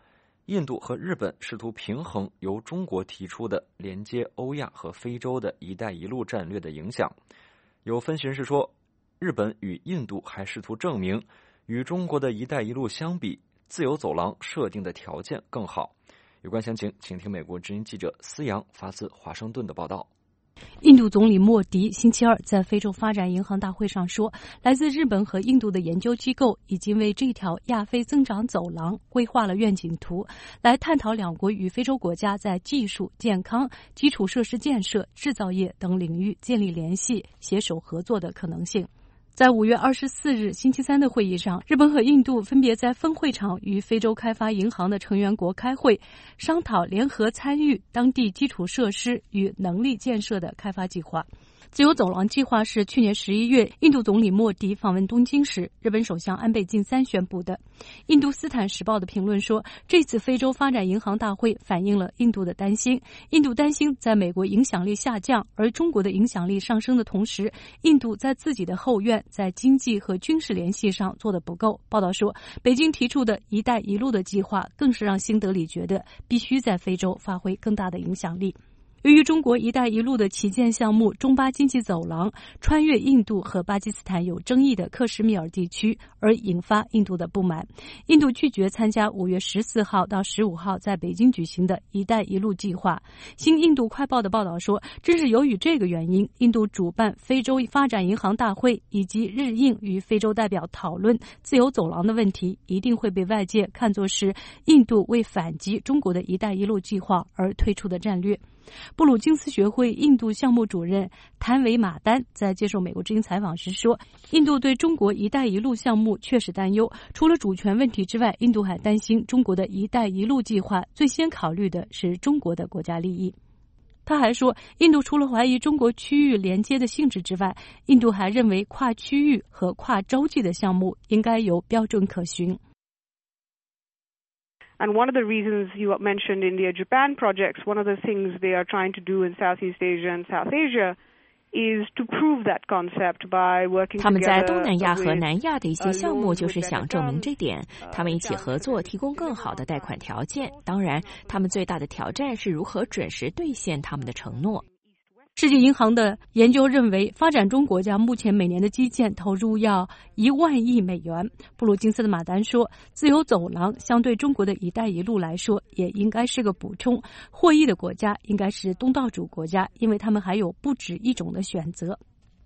印度和日本试图平衡由中国提出的连接欧亚和非洲的一带一路战略的影响。有分析人士说，日本与印度还试图证明，与中国的一带一路相比，自由走廊设定的条件更好。有关详情，请听美国之音记者思阳发自华盛顿的报道。 印度总理莫迪星期二在非洲发展银行大会上说，来自日本和印度的研究机构已经为这条亚非增长走廊规划了愿景图，来探讨两国与非洲国家在技术、健康、基础设施建设、制造业等领域建立联系、携手合作的可能性。在5月24日星期三的会议上，日本和印度分别在分会场与非洲开发银行的成员国开会，商讨联合参与当地基础设施与能力建设的开发计划。自由走廊计划是去年11月印度总理莫迪访问东京时，日本首相安倍晋三宣布的。印度斯坦时报的评论说，这次非洲发展银行大会反映了印度的担心。印度担心在美国影响力下降，而中国的影响力上升的同时，印度在自己的后院在经济和军事联系上做得不够。报道说，北京提出的一带一路的计划更是让新德里觉得必须在非洲发挥更大的影响力。由于中国“一带一路”的旗舰项目中巴经济走廊穿越印度和巴基斯坦有争议的克什米尔地区，而引发印度的不满。印度拒绝参加5月14号到15号在北京举行的“一带一路”计划。新印度快报的报道说，正是由于这个原因，印度主办非洲发展银行大会以及日印与非洲代表讨论自由走廊的问题，一定会被外界看作是印度为反击中国的“一带一路”计划而推出的战略。布鲁金斯学会印度项目主任谭维马丹在接受美国之音采访时说，印度对中国“一带一路”项目确实担忧，除了主权问题之外，印度还担心中国的一带一路计划最先考虑的是中国的国家利益。他还说，印度除了怀疑中国区域连接的性质之外，印度还认为跨区域和跨洲际的项目应该有标准可循。 And one of the reasons you mentioned India-Japan projects, one of the things they are trying to do in Southeast Asia and South Asia is to prove that concept by working together. 他们在东南亚和南亚的一些项目就是想证明这点，他们一起合作提供更好的贷款条件。当然，他们最大的挑战是如何准时兑现他们的承诺。 世界银行的研究认为，发展中国家目前每年的基建投入要1万亿美元。布鲁金斯的马丹说，自由走廊相对中国的一带一路来说也应该是个补充，获益的国家应该是东道主国家，因为他们还有不止一种的选择。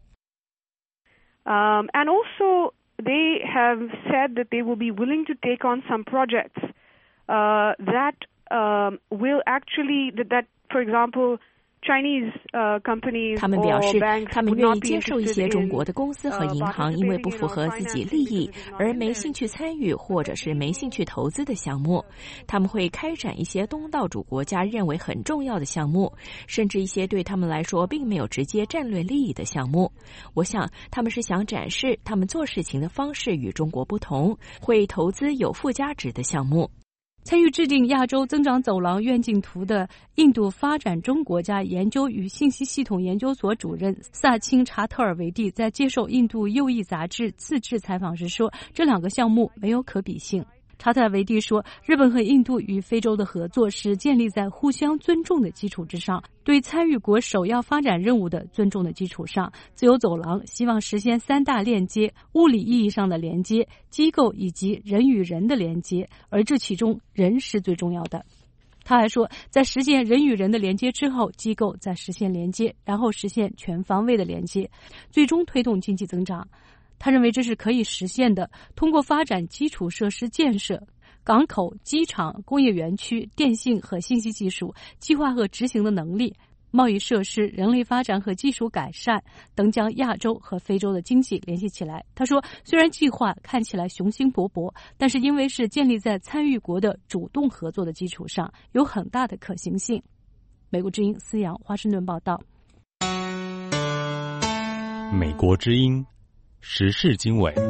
And also they have said that they will be willing to take on some projects that will actually that for example 他们表示，他们愿意接受一些中国的公司和银行因为不符合自己利益而没兴趣参与或者是没兴趣投资的项目。他们会开展一些东道主国家认为很重要的项目，甚至一些对他们来说并没有直接战略利益的项目。我想他们是想展示他们做事情的方式与中国不同，会投资有附加值的项目。 参与制定亚洲增长走廊愿景图的印度发展中国家研究与信息系统研究所主任萨钦查特尔维蒂在接受印度右翼杂志自制采访时说，这两个项目没有可比性。查特尔维蒂说，日本和印度与非洲的合作是建立在互相尊重的基础之上，对参与国首要发展任务的尊重的基础上。自由走廊希望实现3大链接，物理意义上的连接、机构以及人与人的连接，而这其中人是最重要的。他还说，在实现人与人的连接之后，机构再实现连接，然后实现全方位的连接，最终推动经济增长。他认为这是可以实现的，通过发展基础设施建设、港口、机场、工业园区、电信和信息技术、计划和执行的能力、贸易设施、人类发展和技术改善等，将亚洲和非洲的经济联系起来。他说，虽然计划看起来雄心勃勃，但是因为是建立在参与国的主动合作的基础上，有很大的可行性。美国之音思阳华盛顿报道。 美国之音时事经纬。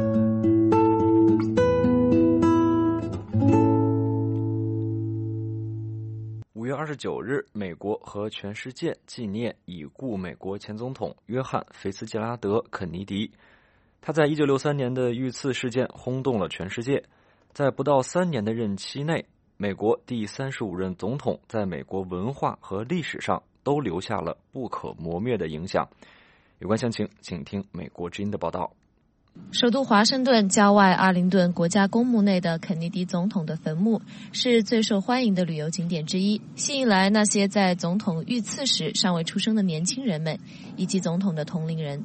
5月29日，美国和全世界纪念已故美国前总统约翰·菲茨杰拉德·肯尼迪。他在1963年的遇刺事件轰动了全世界。在不到3年的任期内， 美国第35任总统在美国文化和历史上都留下了不可磨灭的影响。有关详情，请听美国之音的报道。 首都华盛顿郊外阿灵顿国家公墓内的肯尼迪总统的坟墓是最受欢迎的旅游景点之一，吸引来那些在总统遇刺时尚未出生的年轻人们以及总统的同龄人。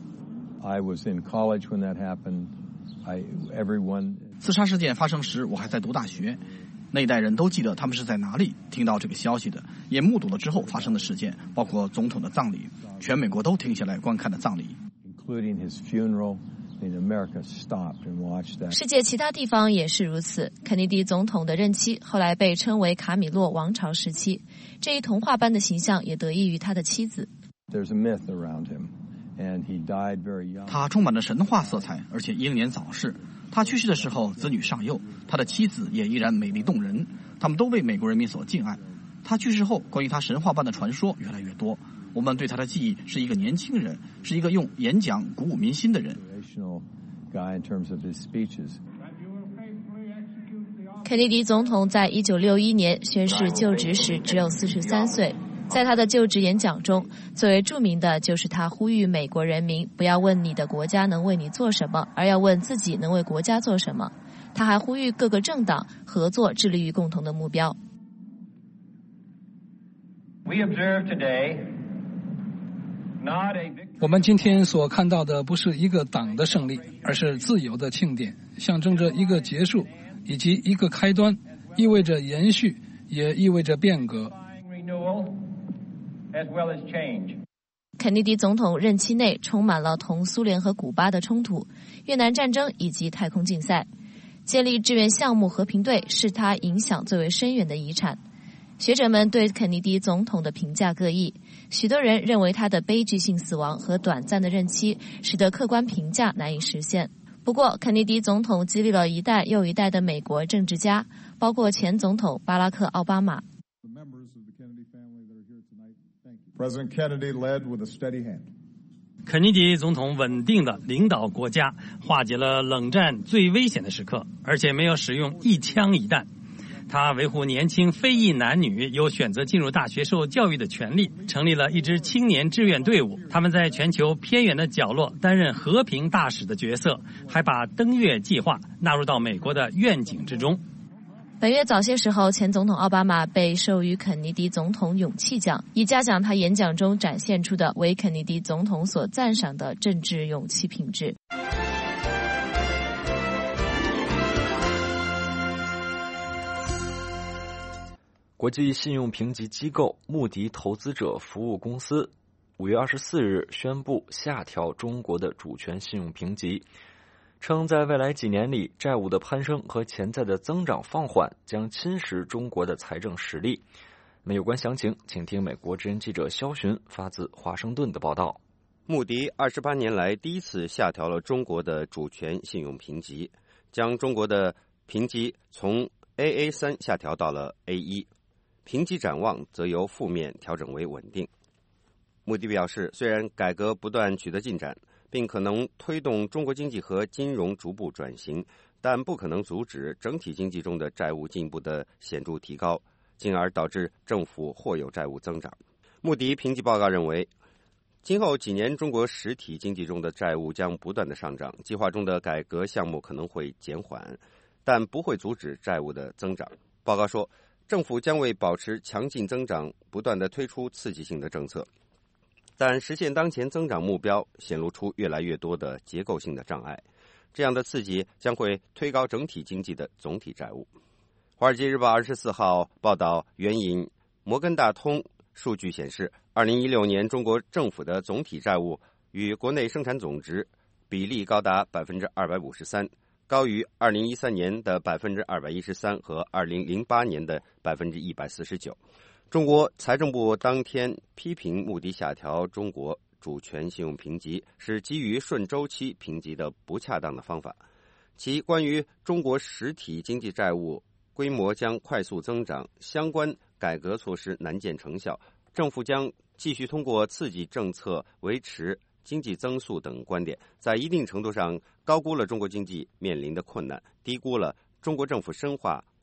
自杀事件发生时，我还在读大学，那一代人都记得他们是在哪里听到这个消息的，也目睹了之后发生的事件，包括总统的葬礼，全美国都停下来观看了葬礼。 世界其他地方也是如此。肯尼迪总统的任期后来被称为卡米洛王朝时期，这一童话般的形象也得益于他的妻子。 他充满了神话色彩，而且英年早逝。他去世的时候子女尚幼，他的妻子也依然美丽动人，他们都为美国人民所敬爱。他去世后，关于他神话般的传说越来越多。我们对他的记忆是一个年轻人，是一个用演讲鼓舞民心的人。 肯尼迪总统在1961年宣誓就职时只有43岁。在他的就职演讲中，最为著名的就是他呼吁美国人民不要问你的国家能为你做什么，而要问自己能为国家做什么。他还呼吁各个政党合作，致力于共同的目标。 我们今天所看到的不是一个党的胜利，而是自由的庆典，象征着一个结束以及一个开端，意味着延续，也意味着变革。 肯尼迪总统任期内充满了同苏联和古巴的冲突、越南战争以及太空竞赛。建立志愿项目和平队是他影响最为深远的遗产。学者们对肯尼迪总统的评价各异，许多人认为他的悲剧性死亡和短暂的任期使得客观评价难以实现。不过，肯尼迪总统激励了一代又一代的美国政治家，包括前总统巴拉克·奥巴马。 肯尼迪总统稳定的领导国家，化解了冷战最危险的时刻，而且没有使用一枪一弹。他维护年轻非裔男女有选择进入大学受教育的权利，成立了一支青年志愿队伍。他们在全球偏远的角落担任和平大使的角色，还把登月计划纳入到美国的愿景之中。 本月早些时候，前总统奥巴马被授予肯尼迪总统勇气奖，以嘉奖他演讲中展现出的为肯尼迪总统所赞赏的政治勇气品质。 国际信用评级机构穆迪投资者服务公司5月24日宣布下调中国的主权信用评级，称在未来几年里，债务的攀升和潜在的增长放缓将侵蚀中国的财政实力。有关详情，请听美国之音记者肖寻发自华盛顿的报道。 穆迪28年来第一次下调了中国的主权信用评级，将中国的评级从 AA3 下调到了 A1， 评级展望则由负面调整为稳定。穆迪表示，虽然改革不断取得进展，并可能推动中国经济和金融逐步转型，但不可能阻止整体经济中的债务进一步的显著提高，进而导致政府或有债务增长。穆迪评级报告认为，今后几年中国实体经济中的债务将不断的上涨，计划中的改革项目可能会减缓，但不会阻止债务的增长。报告说，政府将为保持强劲增长不断的推出刺激性的政策，但实现当前增长目标显露出越来越多的结构性的障碍，这样的刺激将会推高整体经济的总体债务。华尔街日报24号报道，援引摩根大通数据显示，2016年中国政府的总体债务与国内生产总值比例高达 253%， 高于2013年的 213% 和2008年的 149%。中国财政部当天批评穆迪下调中国主权信用评级是基于顺周期评级的不恰当的方法，其关于中国实体经济债务规模将快速增长，相关改革措施难见成效，政府将继续通过刺激政策维持经济增速等观点，在一定程度上高估了中国经济面临的困难，低估了中国政府深化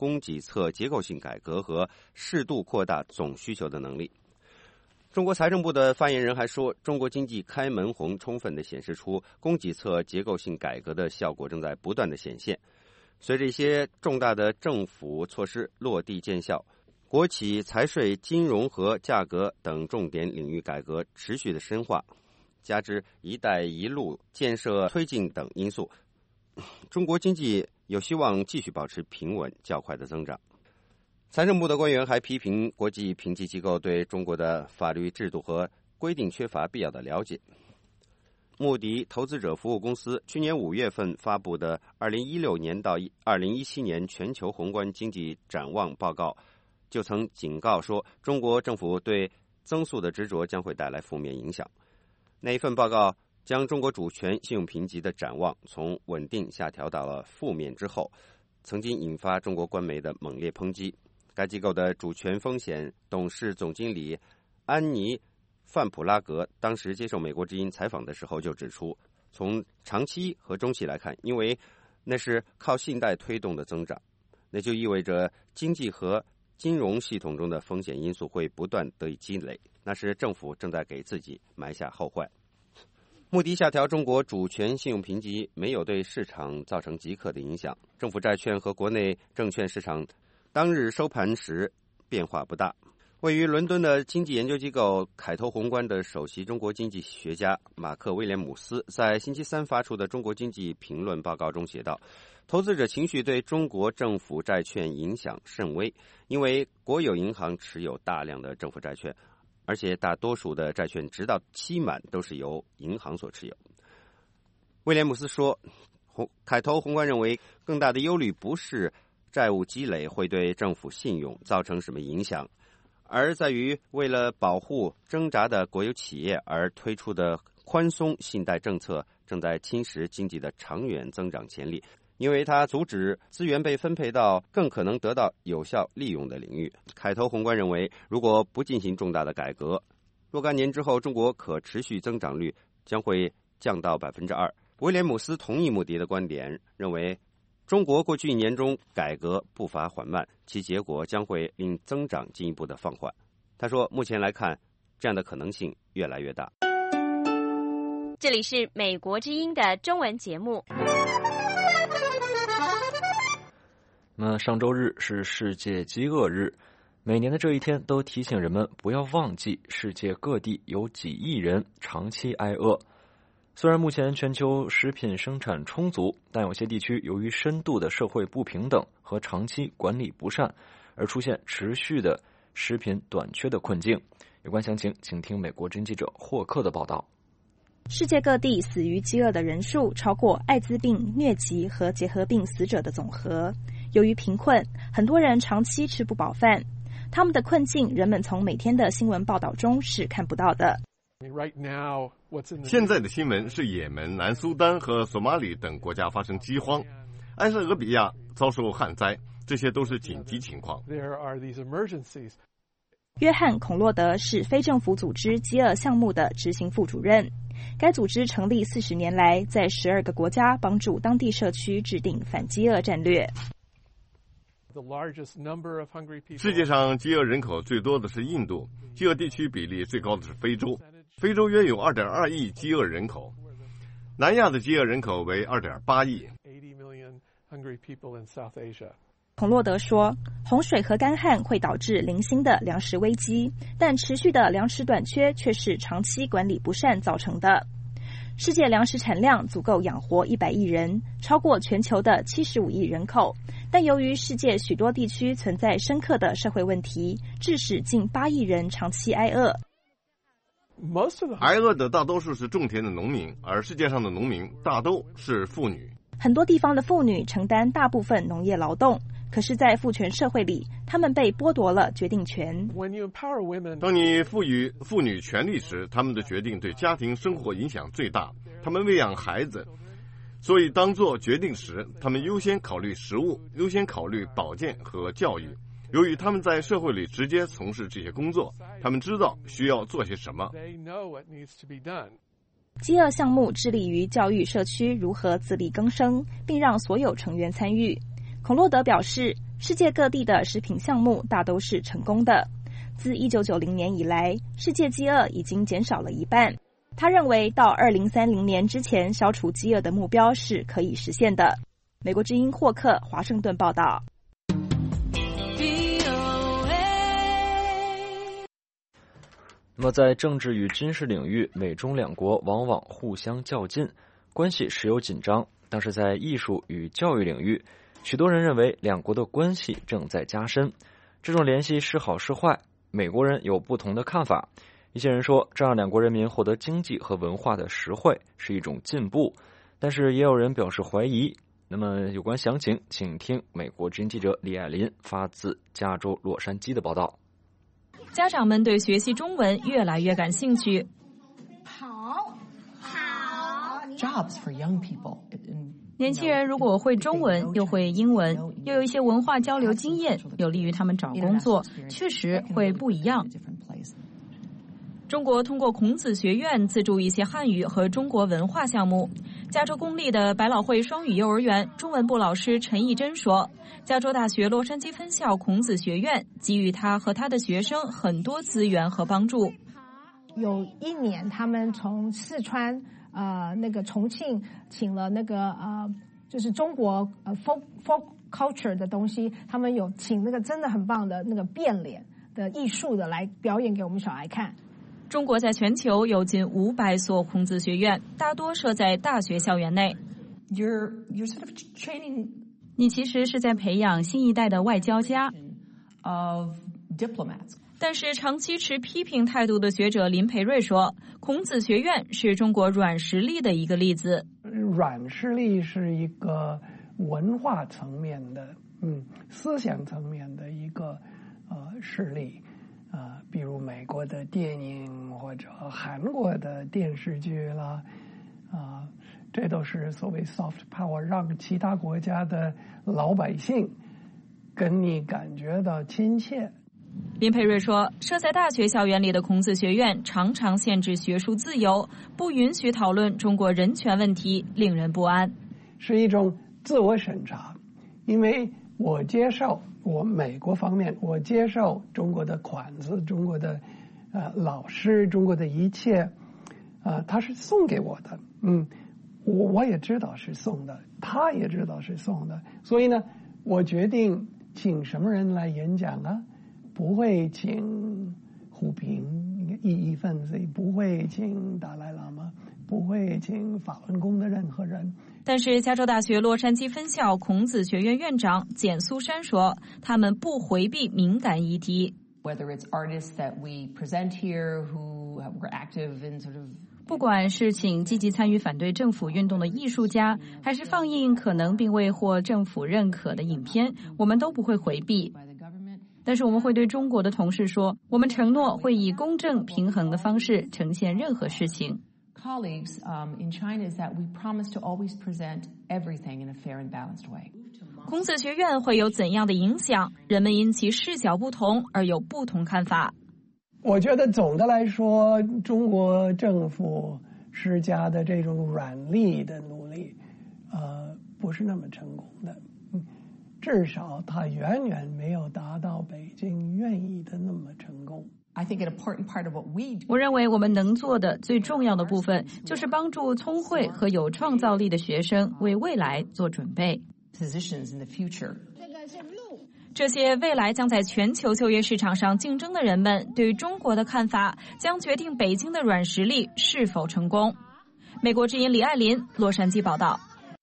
供给侧结构性改革和适度扩大总需求的能力。中国财政部的发言人还说，中国经济开门红充分地显示出供给侧结构性改革的效果正在不断地显现。随着一些重大的政府措施落地见效，国企、财税、金融和价格等重点领域改革持续的深化，加之“一带一路”建设推进等因素，中国经济有希望继续保持平稳较快的增长。财政部的官员还批评国际评级机构对中国的法律制度和规定缺乏必要的了解。穆迪投资者服务公司去年5月份发布的2016年到2017年全球宏观经济展望报告就曾警告说，中国政府对增速的执着将会带来负面影响。那一份报告将中国主权信用评级的展望从稳定下调到了负面之后，曾经引发中国官媒的猛烈抨击。该机构的主权风险董事总经理安妮范普拉格当时接受美国之音采访的时候就指出，从长期和中期来看，因为那是靠信贷推动的增长，那就意味着经济和金融系统中的风险因素会不断得以积累，那是政府正在给自己埋下后患。穆迪下调中国主权信用评级没有对市场造成即刻的影响，政府债券和国内证券市场当日收盘时变化不大。位于伦敦的经济研究机构凯投宏观的首席中国经济学家马克·威廉姆斯在星期三发出的中国经济评论报告中写道，投资者情绪对中国政府债券影响甚微，因为国有银行持有大量的政府债券，而且大多数的债券直到期满都是由银行所持有。威廉姆斯说，凯投宏观认为更大的忧虑不是债务积累会对政府信用造成什么影响，而在于为了保护挣扎的国有企业而推出的宽松信贷政策正在侵蚀经济的长远增长潜力，因为它阻止资源被分配到更可能得到有效利用的领域。凯投宏观认为，如果不进行重大的改革，若干年之后中国可持续增长率将会降到 2%。 威廉姆斯同意穆迪的观点，认为中国过去1年中改革步伐缓慢，其结果将会令增长进一步的放缓。他说，目前来看，这样的可能性越来越大。 这里是美国之音的中文节目。 那上周日是世界饥饿日，每年的这一天都提醒人们不要忘记世界各地有几亿人长期挨饿。虽然目前全球食品生产充足，但有些地区由于深度的社会不平等和长期管理不善，而出现持续的食品短缺的困境。有关详情，请听美国之音记者霍克的报道。 世界各地死于饥饿的人数超过艾滋病、疟疾和结核病死者的总和。由于贫困，很多人长期吃不饱饭，他们的困境人们从每天的新闻报道中是看不到的。 现在的新闻是也门、南苏丹和索马里等国家发生饥荒，埃塞俄比亚遭受旱灾，这些都是紧急情况。 约翰·孔洛德是非政府组织饥饿项目的执行副主任。该组织成立40年来，在12个国家帮助当地社区制定反饥饿战略。 世界上饥饿人口最多的是印度，饥饿地区比例最高的是非洲，非洲约有 2.2 亿饥饿人口，南亚的饥饿人口为 2.8 亿。 孔洛德说，洪水和干旱会导致零星的粮食危机，但持续的粮食短缺却是长期管理不善造成的。世界粮食产量足够养活100亿人，超过全球的75亿人口，但由于世界许多地区存在深刻的社会问题，致使近8亿人长期挨饿。 挨饿的大多数是种田的农民，而世界上的农民大都是妇女。 很多地方的妇女承担大部分农业劳动，可是在父权社会里，她们被剥夺了决定权。 当你赋予妇女权利时，她们的决定对家庭生活影响最大。她们喂养孩子，所以当做决定时，她们优先考虑食物，优先考虑保健和教育。由于他们在社会里直接从事这些工作，他们知道需要做些什么。 饥饿项目致力于教育社区如何自力更生，并让所有成员参与。 孔洛德表示，世界各地的食品项目大都是成功的。自1990年以来，世界饥饿已经减少了一半。他认为到2030年之前消除饥饿的目标是可以实现的。美国之音霍克华盛顿报道。 那么在政治与军事领域，美中两国往往互相较劲，关系时有紧张。但是在艺术与教育领域，许多人认为两国的关系正在加深。这种联系是好是坏，美国人有不同的看法。一些人说，这让两国人民获得经济和文化的实惠是一种进步，但是也有人表示怀疑。那么有关详情，请听美国之音记者李爱林发自加州洛杉矶的报道。 家长们对学习中文越来越感兴趣。 好 Jobs for young people. 年轻人如果会中文又会英文，又有一些文化交流经验，有利于他们找工作，确实会不一样。中国通过孔子学院资助一些汉语和中国文化项目。加州公立的百老汇双语幼儿园中文部老师陈义珍说，加州大学洛杉矶分校孔子学院给予他和他的学生很多资源和帮助。 有一年他们从四川那个重庆请了那个就是中国folk culture 的东西，他们有请那个真的很棒的那个变脸的艺术的来表演给我们小孩看。 中国在全球有近500所孔子学院，大多设在大学校园内。 You're sort of training 你其实是在培养新一代的外交家 of diplomats。 但是长期持批评态度的学者林培瑞说，孔子学院是中国软实力的一个例子。 软实力是一个文化层面的，思想层面的一个实力。比如美国的电影或者韩国的电视剧啦，这都是所谓 soft power， 让其他国家的老百姓跟你感觉到亲切。 林培瑞说，设在大学校园里的孔子学院常常限制学术自由，不允许讨论中国人权问题，令人不安。 是一种自我审查，因为我接受我美国方面，我接受中国的款子，中国的老师，中国的一切，他是送给我的，我也知道是送的，他也知道是送的，所以呢，我决定请什么人来演讲啊？不会请胡平异议分子，不会请达赖喇嘛，不会请法轮功的任何人。 但是加州大学洛杉矶分校孔子学院院长简苏珊说，他们不回避敏感议题。 Whether it's artists that we present here who were active in sort of 不管是请积极参与反对政府运动的艺术家，还是放映可能并未获政府认可的影片，我们都不会回避。但是我们会对中国的同事说，我们承诺会以公正平衡的方式呈现任何事情。 colleagues in China is that we promise to always present everything in a fair and balanced way. 孔子学院会有怎样的影响？人们因其视角不同而有不同看法。 我觉得总的来说，中国政府施加的这种软力的努力，不是那么成功的。至少它远远没有达到北京愿意的那么成功。 我认为我们能做的最重要的部分，就是帮助聪慧和有创造力的学生为未来做准备。这些未来将在全球就业市场上竞争的人们，对于中国的看法，将决定北京的软实力是否成功。美国之音李爱林，洛杉矶报道。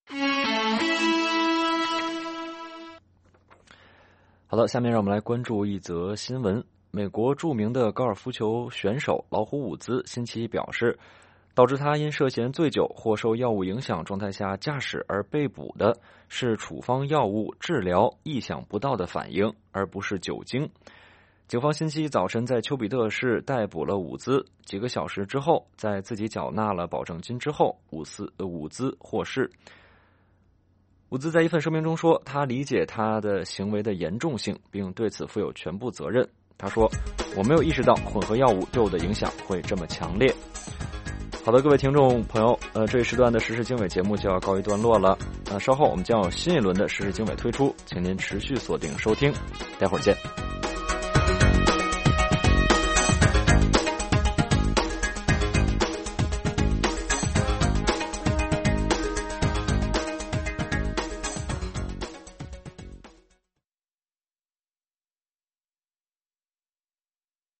好的，下面让我们来关注一则新闻。美国著名的高尔夫球选手老虎伍兹星期一表示，导致他因涉嫌醉酒或受药物影响状态下驾驶而被捕的是处方药物治疗意想不到的反应，而不是酒精。警方星期一早晨在丘比特市逮捕了伍兹，几个小时之后，在自己缴纳了保证金之后，伍兹获释。伍兹在一份声明中说，他理解他的行为的严重性，并对此负有全部责任。他说，我没有意识到混合药物对我的影响会这么强烈。 好的，各位听众朋友，这一时段的时事经纬节目就要告一段落了。稍后我们将有新一轮的时事经纬推出，请您持续锁定收听，待会儿见。